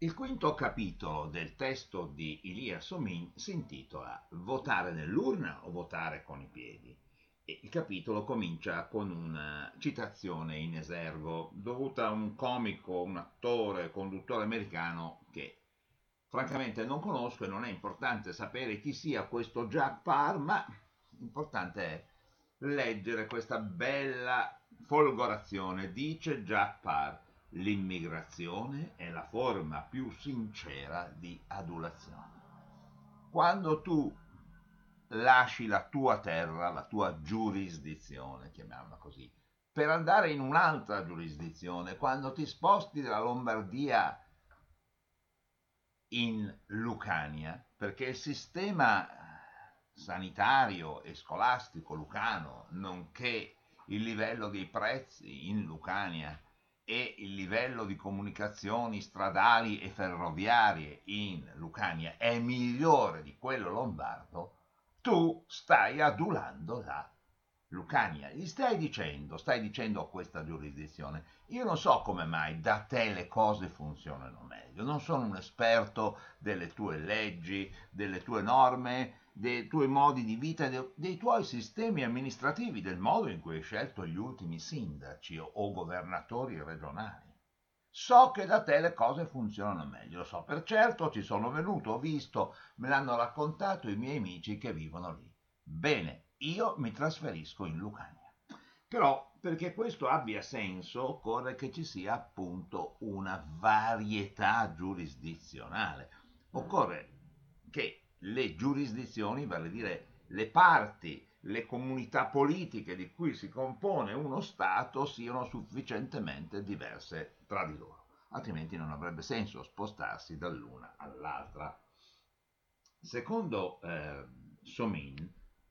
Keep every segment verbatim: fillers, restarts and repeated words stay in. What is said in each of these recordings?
Il quinto capitolo del testo di Ilia Somin si intitola Votare nell'urna o votare con i piedi? E il capitolo comincia con una citazione in esergo dovuta a un comico, un attore, conduttore americano che francamente non conosco e non è importante sapere chi sia questo Jack Parr, ma importante è leggere questa bella folgorazione. Dice Jack Parr: l'immigrazione è la forma più sincera di adulazione. Quando tu lasci la tua terra, la tua giurisdizione, chiamiamola così, per andare in un'altra giurisdizione, quando ti sposti dalla Lombardia in Lucania, perché il sistema sanitario e scolastico lucano, nonché il livello dei prezzi in Lucania e il livello di comunicazioni stradali e ferroviarie in Lucania è migliore di quello lombardo, tu stai adulando la Lucania. Gli stai dicendo, stai dicendo a questa giurisdizione: io non so come mai da te le cose funzionano meglio, non sono un esperto delle tue leggi, delle tue norme, dei tuoi modi di vita, dei, dei tuoi sistemi amministrativi, del modo in cui hai scelto gli ultimi sindaci o, o governatori regionali. So che da te le cose funzionano meglio, lo so per certo, ci sono venuto, ho visto, me l'hanno raccontato i miei amici che vivono lì. Bene, io mi trasferisco in Lucania. Però perché questo abbia senso occorre che ci sia appunto una varietà giurisdizionale. Occorre che le giurisdizioni, vale a dire le parti, le comunità politiche di cui si compone uno Stato, siano sufficientemente diverse tra di loro, altrimenti non avrebbe senso spostarsi dall'una all'altra. Secondo eh, Somin,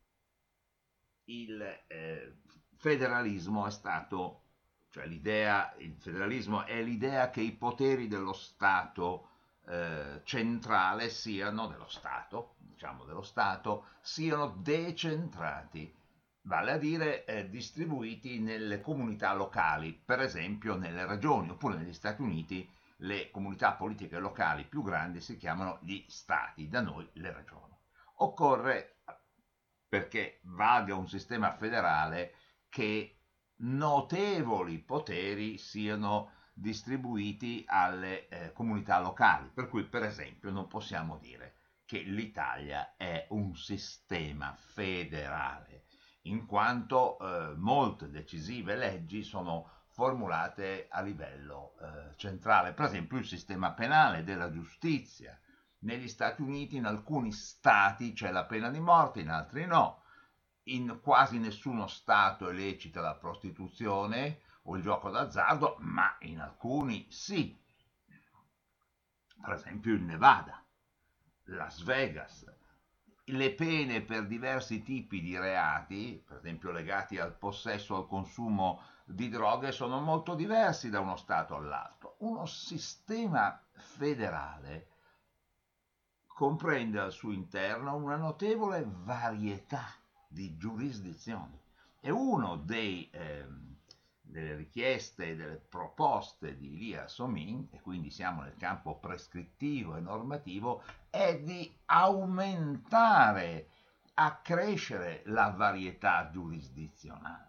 il eh, federalismo è stato, cioè l'idea, il federalismo è l'idea che i poteri dello Stato eh, centrale siano, dello Stato, diciamo dello Stato, siano decentrati, vale a dire eh, distribuiti nelle comunità locali, per esempio nelle regioni, oppure negli Stati Uniti le comunità politiche locali più grandi si chiamano gli stati, da noi le regioni. Occorre, perché valga un sistema federale, che notevoli poteri siano distribuiti alle eh, comunità locali, per cui per esempio non possiamo dire che l'Italia è un sistema federale, in quanto eh, molte decisive leggi sono formulate a livello eh, centrale, per esempio il sistema penale della giustizia. Negli Stati Uniti in alcuni stati c'è la pena di morte, in altri no. In quasi nessuno stato è lecita la prostituzione o il gioco d'azzardo, ma in alcuni sì. Per esempio il Nevada, Las Vegas. Le pene per diversi tipi di reati, per esempio legati al possesso o al consumo di droghe, sono molto diversi da uno Stato all'altro. Uno sistema federale comprende al suo interno una notevole varietà di giurisdizioni. E uno dei, ehm, delle richieste e delle proposte di Ilia Somin, e quindi siamo nel campo prescrittivo e normativo, è di aumentare, accrescere la varietà giurisdizionale.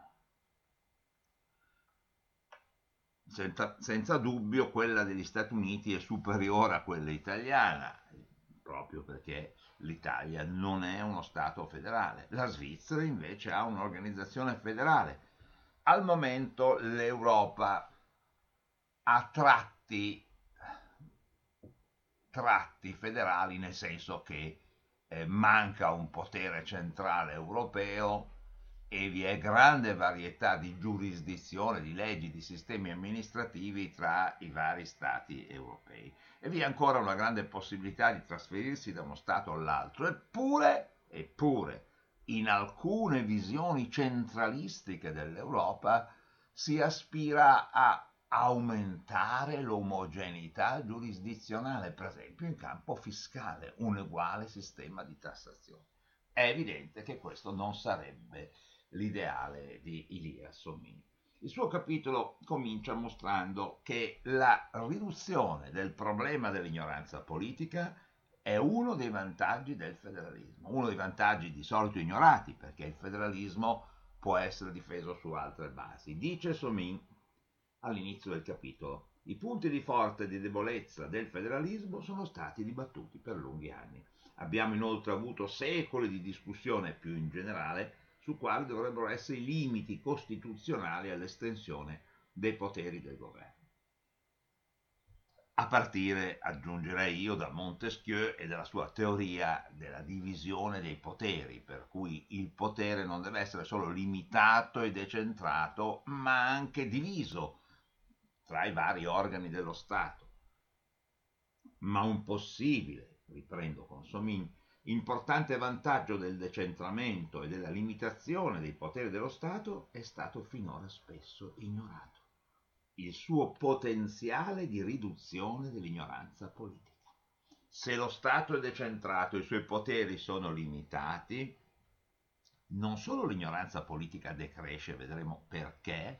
Senza, senza dubbio quella degli Stati Uniti è superiore a quella italiana, proprio perché l'Italia non è uno Stato federale. La Svizzera invece ha un'organizzazione federale. Al momento l'Europa ha tratti, tratti federali, nel senso che eh, manca un potere centrale europeo e vi è grande varietà di giurisdizione, di leggi, di sistemi amministrativi tra i vari stati europei. E vi è ancora una grande possibilità di trasferirsi da uno stato all'altro. Eppure, eppure, in alcune visioni centralistiche dell'Europa si aspira a aumentare l'omogeneità giurisdizionale, per esempio in campo fiscale, un uguale sistema di tassazione. È evidente che questo non sarebbe l'ideale di Ilia Somin. Il suo capitolo comincia mostrando che la riduzione del problema dell'ignoranza politica è uno dei vantaggi del federalismo, uno dei vantaggi di solito ignorati, perché il federalismo può essere difeso su altre basi. Dice Somin all'inizio del capitolo: i punti di forza e di debolezza del federalismo sono stati dibattuti per lunghi anni. Abbiamo inoltre avuto secoli di discussione più in generale su quali dovrebbero essere i limiti costituzionali all'estensione dei poteri del governo. A partire, aggiungerei io, da Montesquieu e dalla sua teoria della divisione dei poteri, per cui il potere non deve essere solo limitato e decentrato, ma anche diviso tra i vari organi dello Stato. Ma un possibile, riprendo con Somin, importante vantaggio del decentramento e della limitazione dei poteri dello Stato è stato finora spesso ignorato: il suo potenziale di riduzione dell'ignoranza politica. Se lo Stato è decentrato e i suoi poteri sono limitati, non solo l'ignoranza politica decresce, vedremo perché,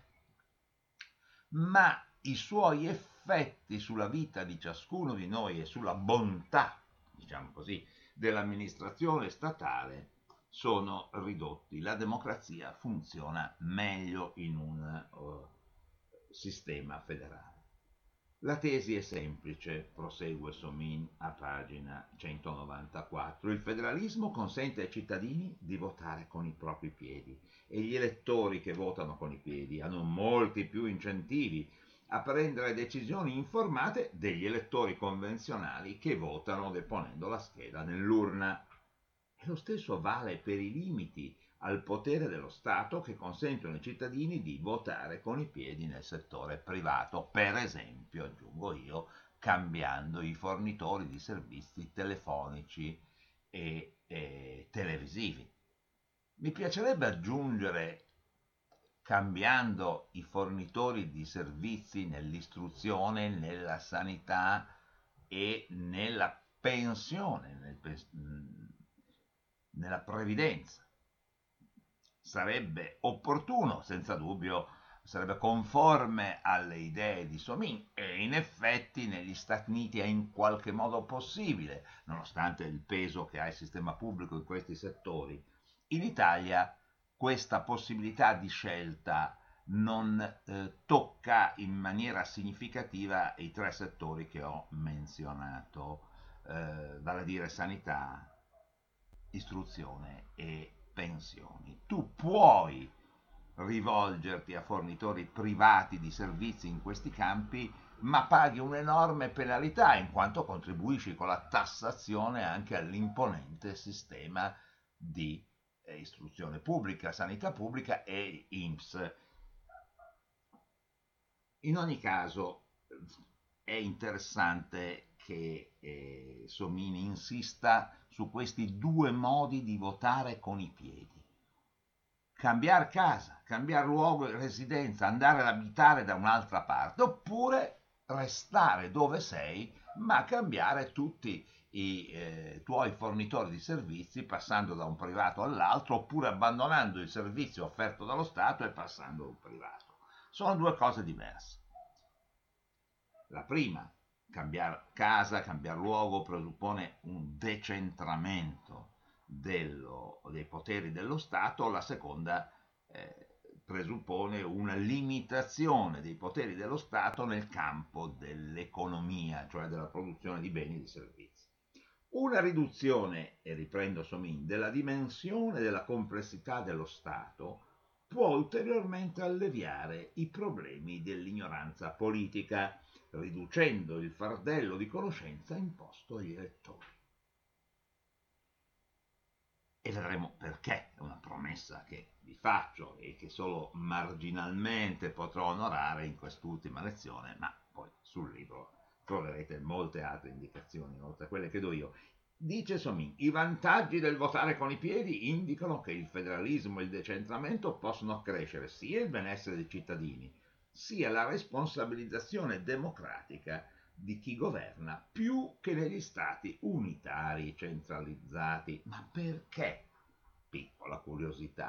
ma i suoi effetti sulla vita di ciascuno di noi e sulla bontà, diciamo così, dell'amministrazione statale sono ridotti. La democrazia funziona meglio in un uh, sistema federale. La tesi è semplice, prosegue Somin a pagina centonovantaquattro. Il federalismo consente ai cittadini di votare con i propri piedi e gli elettori che votano con i piedi hanno molti più incentivi a prendere decisioni informate degli elettori convenzionali che votano deponendo la scheda nell'urna. E lo stesso vale per i limiti al potere dello Stato che consentono ai cittadini di votare con i piedi nel settore privato, per esempio, aggiungo io, cambiando i fornitori di servizi telefonici e, e televisivi. Mi piacerebbe aggiungere cambiando i fornitori di servizi nell'istruzione, nella sanità e nella pensione, nel, nella previdenza. Sarebbe opportuno, senza dubbio, sarebbe conforme alle idee di Somin e in effetti negli Stati Uniti è in qualche modo possibile, nonostante il peso che ha il sistema pubblico in questi settori. In Italia questa possibilità di scelta non eh, tocca in maniera significativa i tre settori che ho menzionato, eh, vale a dire sanità, istruzione e pensioni. Tu puoi rivolgerti a fornitori privati di servizi in questi campi, ma paghi un'enorme penalità in quanto contribuisci con la tassazione anche all'imponente sistema di eh, istruzione pubblica, sanità pubblica e I N P S. In ogni caso è interessante che eh, Somini insista su questi due modi di votare con i piedi: cambiare casa, cambiare luogo di residenza, andare ad abitare da un'altra parte, oppure restare dove sei ma cambiare tutti i eh, tuoi fornitori di servizi passando da un privato all'altro, oppure abbandonando il servizio offerto dallo Stato e passando a un privato. Sono due cose diverse. La prima, cambiare casa, cambiare luogo, presuppone un decentramento dello, dei poteri dello Stato. La seconda eh, presuppone una limitazione dei poteri dello Stato nel campo dell'economia, cioè della produzione di beni e di servizi. Una riduzione, e riprendo Somin, della dimensione della complessità dello Stato può ulteriormente alleviare i problemi dell'ignoranza politica, riducendo il fardello di conoscenza imposto agli elettori. E vedremo perché, è una promessa che vi faccio e che solo marginalmente potrò onorare in quest'ultima lezione, ma poi sul libro troverete molte altre indicazioni, oltre a quelle che do io. Dice Somin: i vantaggi del votare con i piedi indicano che il federalismo e il decentramento possono accrescere sia il benessere dei cittadini, sia la responsabilizzazione democratica di chi governa, più che negli stati unitari centralizzati. Ma perché? Piccola curiosità.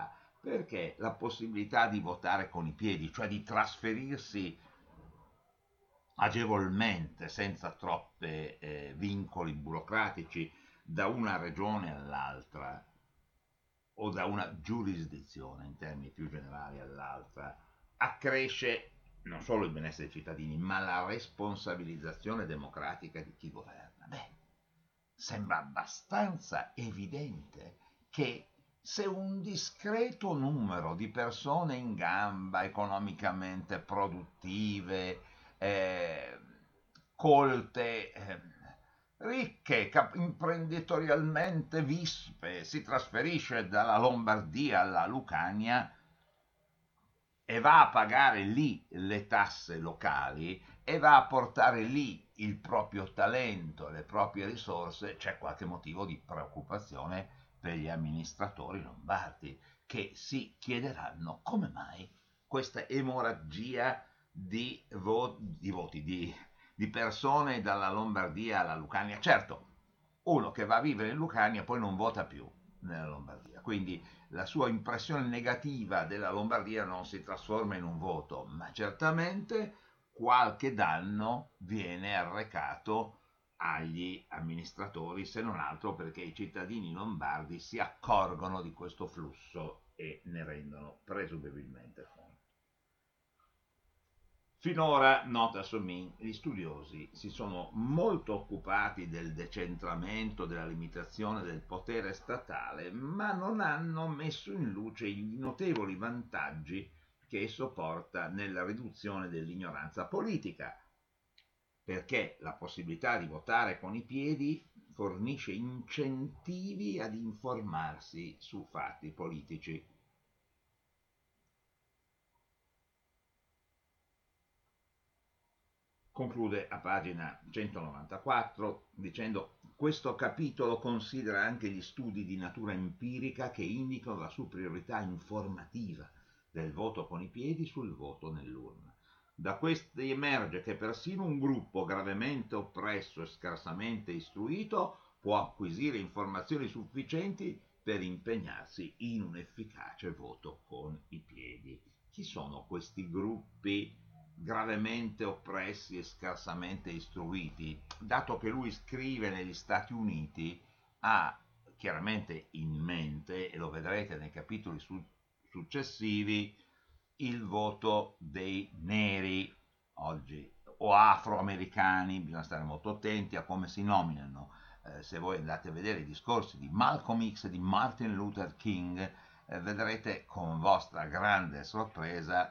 Perché la possibilità di votare con i piedi, cioè di trasferirsi agevolmente, senza troppi eh, vincoli burocratici, da una regione all'altra o da una giurisdizione in termini più generali all'altra, accresce non solo il benessere dei cittadini, ma la responsabilizzazione democratica di chi governa. Beh, sembra abbastanza evidente che se un discreto numero di persone in gamba, economicamente produttive, eh, colte, eh, ricche, cap- imprenditorialmente vispe, si trasferisce dalla Lombardia alla Lucania e va a pagare lì le tasse locali e va a portare lì il proprio talento, le proprie risorse, c'è qualche motivo di preoccupazione per gli amministratori lombardi che si chiederanno come mai questa emorragia di, vo- di voti, di, di persone dalla Lombardia alla Lucania. Certo, uno che va a vivere in Lucania poi non vota più nella Lombardia, quindi la sua impressione negativa della Lombardia non si trasforma in un voto, ma certamente qualche danno viene arrecato agli amministratori, se non altro perché i cittadini lombardi si accorgono di questo flusso e ne rendono presumibilmente conto. Finora, nota Somin, gli studiosi si sono molto occupati del decentramento, della limitazione del potere statale, ma non hanno messo in luce i notevoli vantaggi che esso porta nella riduzione dell'ignoranza politica, perché la possibilità di votare con i piedi fornisce incentivi ad informarsi su fatti politici. Conclude a pagina centonovantaquattro dicendo: questo capitolo considera anche gli studi di natura empirica che indicano la superiorità informativa del voto con i piedi sul voto nell'urna. Da questi emerge che persino un gruppo gravemente oppresso e scarsamente istruito può acquisire informazioni sufficienti per impegnarsi in un efficace voto con i piedi. Chi sono questi gruppi gravemente oppressi e scarsamente istruiti? Dato che lui scrive negli Stati Uniti, ha chiaramente in mente, e lo vedrete nei capitoli su- successivi, il voto dei neri oggi o afroamericani. Bisogna stare molto attenti a come si nominano. Eh, se voi andate a vedere i discorsi di Malcolm X e di Martin Luther King, eh, vedrete con vostra grande sorpresa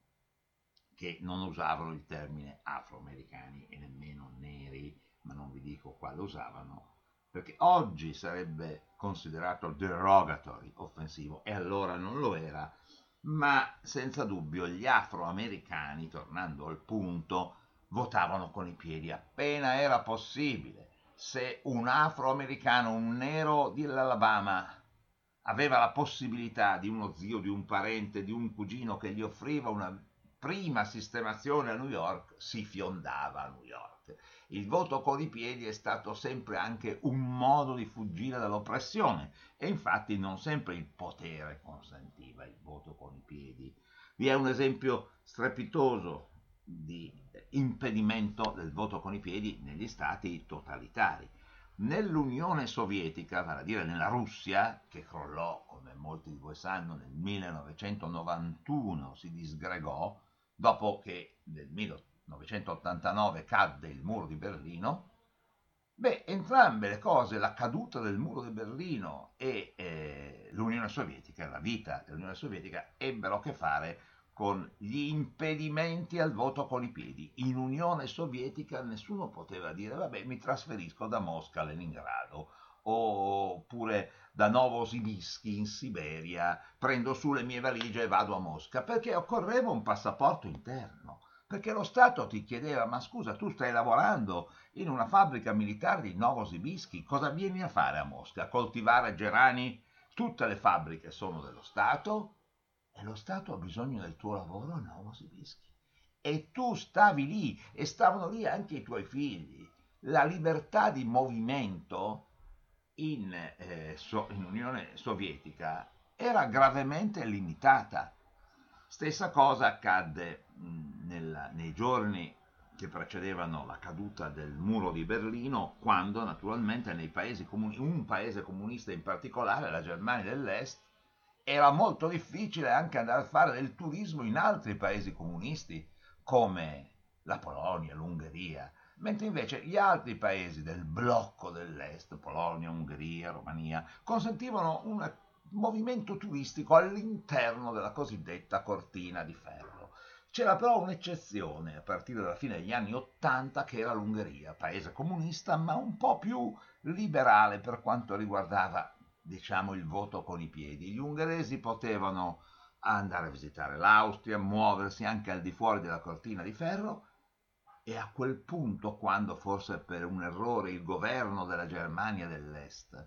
che non usavano il termine afroamericani e nemmeno neri, ma non vi dico quale usavano, perché oggi sarebbe considerato derogatory, offensivo, e allora non lo era, ma senza dubbio gli afroamericani, tornando al punto, votavano con i piedi appena era possibile. Se un afroamericano, un nero dell'Alabama, aveva la possibilità di uno zio, di un parente, di un cugino che gli offriva una prima sistemazione a New York, si fiondava a New York. Il voto con i piedi è stato sempre anche un modo di fuggire dall'oppressione e infatti non sempre il potere consentiva il voto con i piedi. Vi è un esempio strepitoso di impedimento del voto con i piedi negli stati totalitari. Nell'Unione Sovietica, vale a dire nella Russia, che crollò, come molti di voi sanno, nel millenovecentonovantuno, si disgregò, dopo che nel millenovecentottantanove cadde il muro di Berlino. Beh, entrambe le cose, la caduta del muro di Berlino e eh, l'Unione Sovietica, la vita dell'Unione Sovietica, ebbero a che fare con gli impedimenti al voto con i piedi. In Unione Sovietica nessuno poteva dire vabbè, mi trasferisco da Mosca a Leningrado, oppure da Novosibirsk in Siberia, prendo su le mie valigie e vado a Mosca, perché occorreva un passaporto interno, perché lo Stato ti chiedeva ma scusa, tu stai lavorando in una fabbrica militare di Novosibirsk, cosa vieni a fare a Mosca? A coltivare gerani? Tutte le fabbriche sono dello Stato e lo Stato ha bisogno del tuo lavoro a Novosibirsk. E tu stavi lì e stavano lì anche i tuoi figli. La libertà di movimento in, eh, so- in Unione Sovietica era gravemente limitata. Stessa cosa accadde mh, nel, nei giorni che precedevano la caduta del muro di Berlino, quando naturalmente nei paesi comuni, un paese comunista in particolare, la Germania dell'Est, era molto difficile anche andare a fare del turismo in altri paesi comunisti come la Polonia, l'Ungheria, mentre invece gli altri paesi del blocco dell'Est, Polonia, Ungheria, Romania, consentivano un movimento turistico all'interno della cosiddetta cortina di ferro. C'era però un'eccezione a partire dalla fine degli anni Ottanta, che era l'Ungheria, paese comunista ma un po' più liberale per quanto riguardava, diciamo, il voto con i piedi. Gli ungheresi potevano andare a visitare l'Austria, muoversi anche al di fuori della cortina di ferro, e a quel punto, quando forse per un errore il governo della Germania dell'Est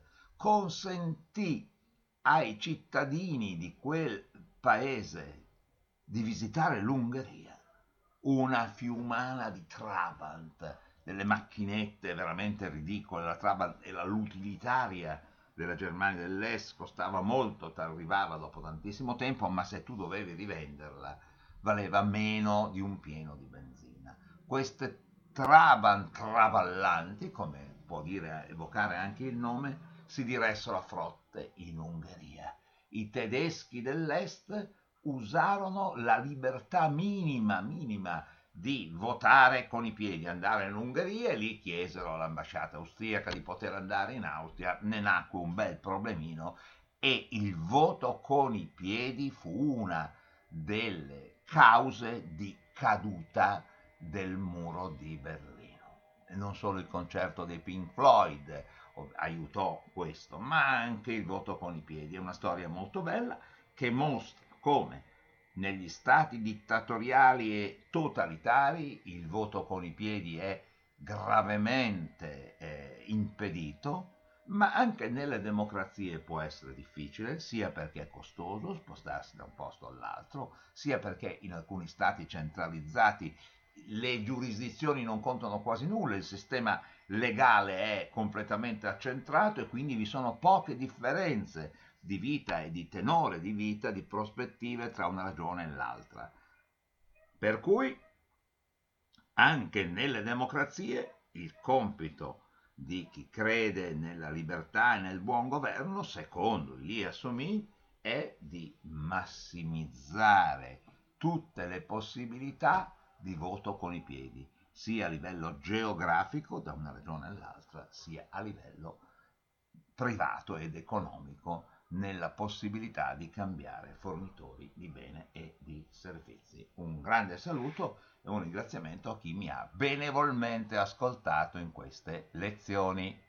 consentì ai cittadini di quel paese di visitare l'Ungheria, una fiumana di Trabant, delle macchinette veramente ridicole. La Trabant era l'utilitaria della Germania dell'Est, costava molto, ti arrivava dopo tantissimo tempo, ma se tu dovevi rivenderla valeva meno di un pieno di benzina. Queste Trabant traballanti, come può dire, evocare anche il nome, si diressero a frotte in Ungheria. I tedeschi dell'Est usarono la libertà minima, minima di votare con i piedi, andare in Ungheria, e lì chiesero all'ambasciata austriaca di poter andare in Austria. Ne nacque un bel problemino e il voto con i piedi fu una delle cause di caduta del muro di Berlino. E non solo il concerto dei Pink Floyd aiutò questo, ma anche il voto con i piedi. È una storia molto bella che mostra come negli stati dittatoriali e totalitari il voto con i piedi è gravemente eh, impedito, ma anche nelle democrazie può essere difficile, sia perché è costoso spostarsi da un posto all'altro, sia perché in alcuni stati centralizzati le giurisdizioni non contano quasi nulla, il sistema legale è completamente accentrato e quindi vi sono poche differenze di vita e di tenore di vita, di prospettive tra una regione e l'altra. Per cui anche nelle democrazie il compito di chi crede nella libertà e nel buon governo, secondo Elias Somin, è di massimizzare tutte le possibilità di voto con i piedi, sia a livello geografico da una regione all'altra, sia a livello privato ed economico nella possibilità di cambiare fornitori di bene e di servizi. Un grande saluto e un ringraziamento a chi mi ha benevolmente ascoltato in queste lezioni.